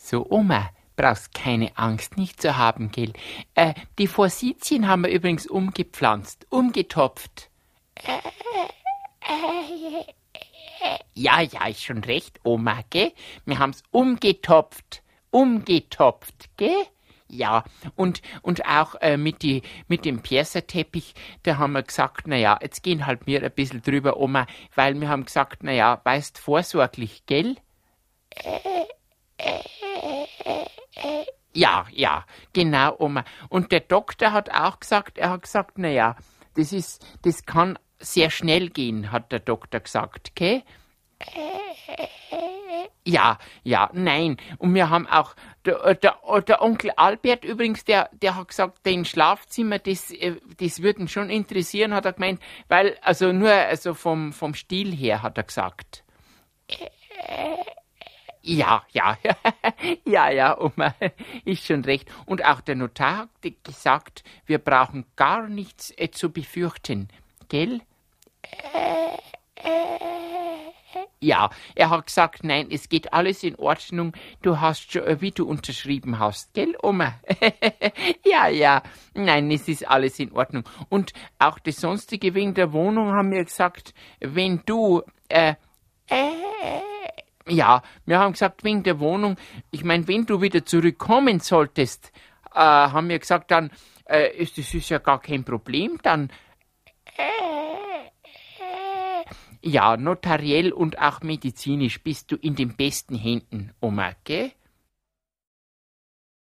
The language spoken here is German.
So, Oma, brauchst keine Angst nicht zu haben, gell? Die Forsythien haben wir übrigens umgepflanzt, umgetopft. Ja, ist schon recht, Oma, gell? Wir haben's umgetopft, gell? Ja, und auch mit dem Perserteppich, da haben wir gesagt, naja, jetzt gehen halt wir ein bisschen drüber, Oma, weil wir haben gesagt, naja, weißt, vorsorglich, gell? Ja, genau, Oma. Und der Doktor hat auch gesagt, naja, das kann sehr schnell gehen, hat der Doktor gesagt, gell? Ja, nein. Und wir haben auch, der Onkel Albert übrigens, der hat gesagt, den Schlafzimmer, das würde ihn schon interessieren, hat er gemeint, weil, also nur also vom Stil her, hat er gesagt. Ja, Oma, ist schon recht. Und auch der Notar hat gesagt, wir brauchen gar nichts zu befürchten, gell? Ja, er hat gesagt, nein, es geht alles in Ordnung. Du hast schon, wie du unterschrieben hast, gell, Oma? Ja, nein, es ist alles in Ordnung. Und auch das Sonstige wegen der Wohnung haben wir gesagt, wenn du, ja, wir haben gesagt, wegen der Wohnung, ich meine, wenn du wieder zurückkommen solltest, haben wir gesagt, dann, das ist ja gar kein Problem, dann, ja, notariell und auch medizinisch bist du in den besten Händen, Oma, gell?